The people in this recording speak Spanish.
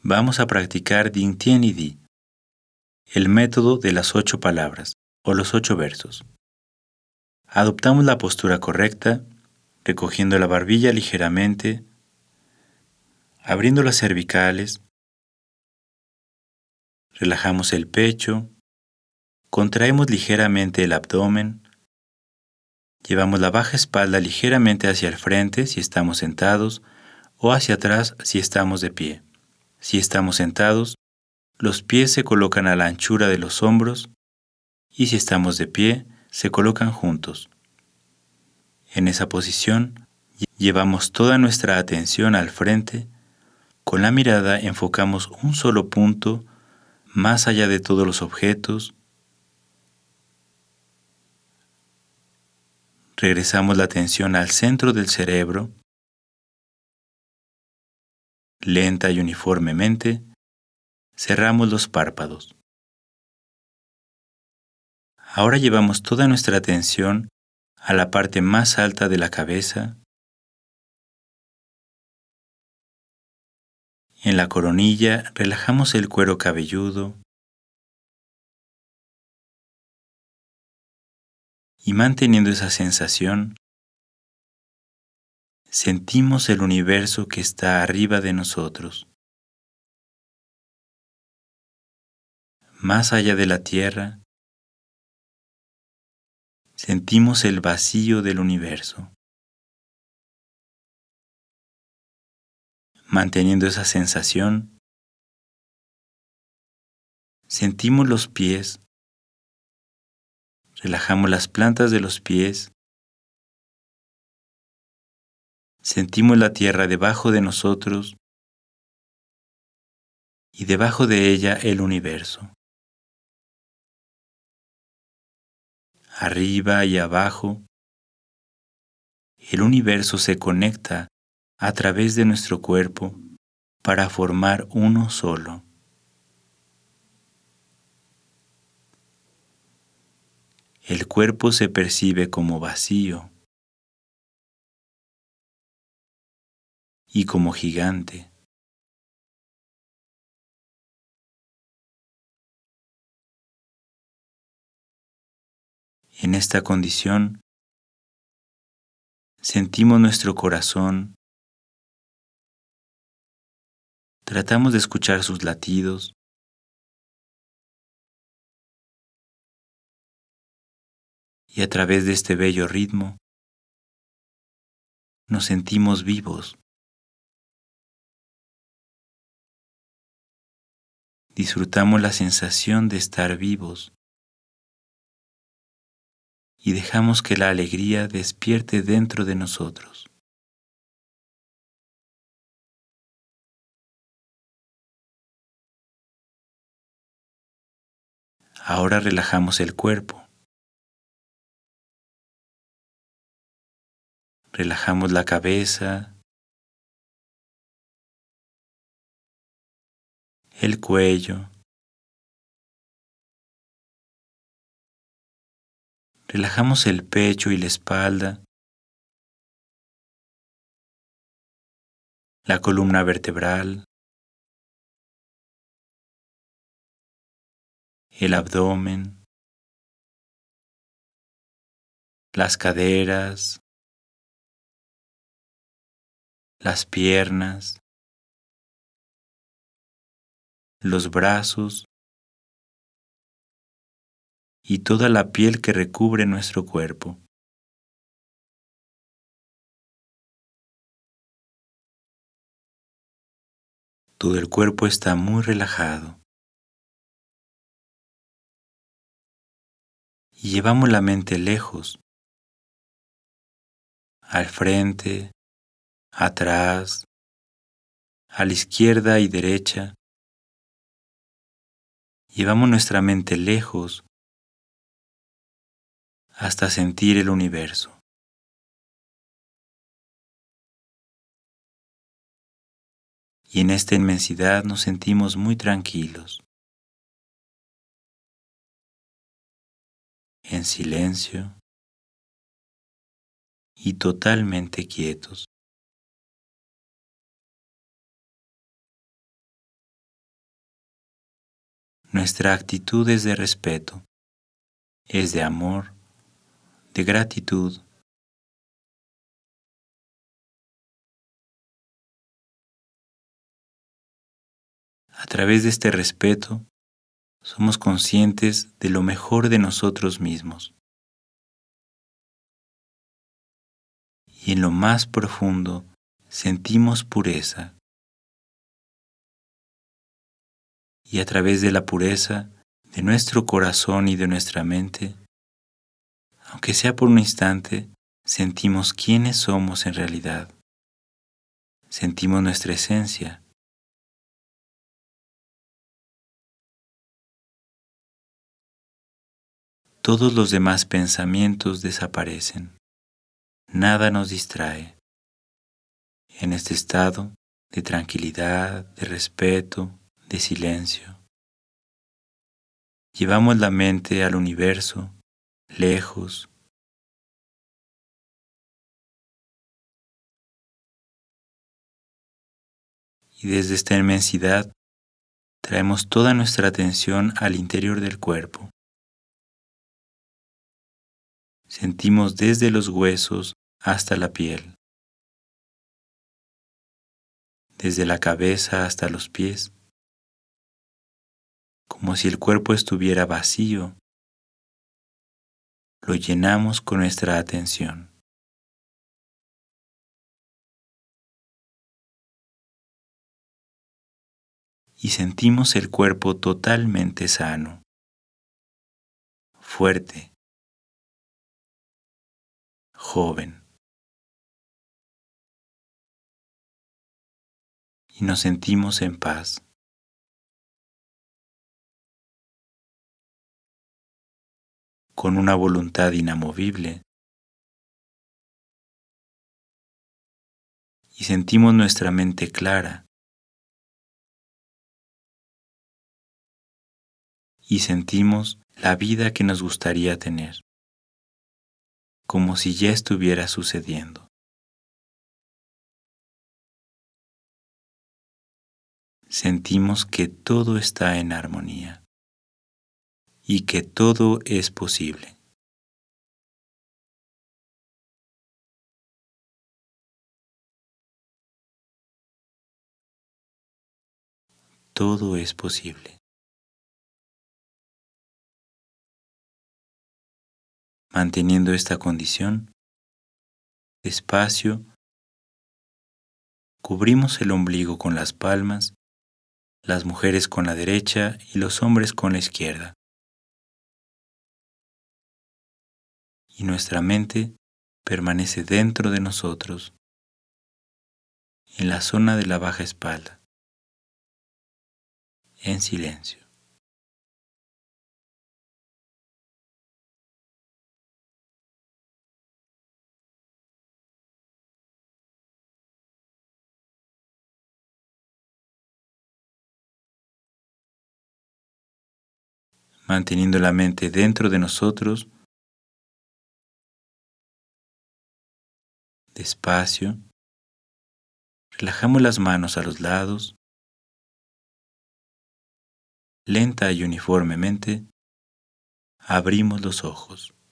Vamos a practicar Ding Tien y Di, el método de las 8 palabras o los 8 versos. Adoptamos la postura correcta, recogiendo la barbilla ligeramente, abriendo las cervicales, relajamos el pecho, contraemos ligeramente el abdomen, llevamos la baja espalda ligeramente hacia el frente si estamos sentados o hacia atrás si estamos de pie. Si estamos sentados, los pies se colocan a la anchura de los hombros y si estamos de pie, se colocan juntos. En esa posición, llevamos toda nuestra atención al frente. Con la mirada enfocamos un solo punto más allá de todos los objetos. Regresamos la atención al centro del cerebro. Lenta y uniformemente, cerramos los párpados. Ahora llevamos toda nuestra atención a la parte más alta de la cabeza. En la coronilla relajamos el cuero cabelludo y manteniendo esa sensación, sentimos el universo que está arriba de nosotros. Más allá de la tierra, sentimos el vacío del universo. Manteniendo esa sensación, sentimos los pies, relajamos las plantas de los pies, sentimos la tierra debajo de nosotros y debajo de ella el universo. Arriba y abajo, el universo se conecta a través de nuestro cuerpo para formar uno solo. El cuerpo se percibe como vacío y como gigante. En esta condición, sentimos nuestro corazón, tratamos de escuchar sus latidos y a través de este bello ritmo nos sentimos vivos. Disfrutamos la sensación de estar vivos y dejamos que la alegría despierte dentro de nosotros. Ahora relajamos el cuerpo. Relajamos la cabeza, el cuello. Relajamos el pecho y la espalda, la columna vertebral, el abdomen, las caderas, las piernas, los brazos y toda la piel que recubre nuestro cuerpo. Todo el cuerpo está muy relajado. Y llevamos la mente lejos, al frente, atrás, a la izquierda y derecha. Llevamos nuestra mente lejos hasta sentir el universo. Y en esta inmensidad nos sentimos muy tranquilos, en silencio y totalmente quietos. nuestra actitud es de respeto, es de amor, de gratitud. A través de este respeto, somos conscientes de lo mejor de nosotros mismos. Y en lo más profundo sentimos pureza. Y a través de la pureza de nuestro corazón y de nuestra mente, aunque sea por un instante, sentimos quiénes somos en realidad. Sentimos nuestra esencia. Todos los demás pensamientos desaparecen. Nada nos distrae. En este estado de tranquilidad, de respeto, de silencio, llevamos la mente al universo, lejos, y desde esta inmensidad traemos toda nuestra atención al interior del cuerpo. Sentimos desde los huesos hasta la piel, desde la cabeza hasta los pies, como si el cuerpo estuviera vacío. Lo llenamos con nuestra atención. Y sentimos el cuerpo totalmente sano, fuerte, joven. Y nos sentimos en paz. Con una voluntad inamovible. Y sentimos nuestra mente clara. Y sentimos la vida que nos gustaría tener, como si ya estuviera sucediendo. Sentimos que todo está en armonía y que todo es posible. Todo es posible. Manteniendo esta condición, despacio, cubrimos el ombligo con las palmas, las mujeres con la derecha y los hombres con la izquierda. Y nuestra mente permanece dentro de nosotros, en la zona de la baja espalda, en silencio. Manteniendo la mente dentro de nosotros, despacio, relajamos las manos a los lados, lenta y uniformemente, abrimos los ojos.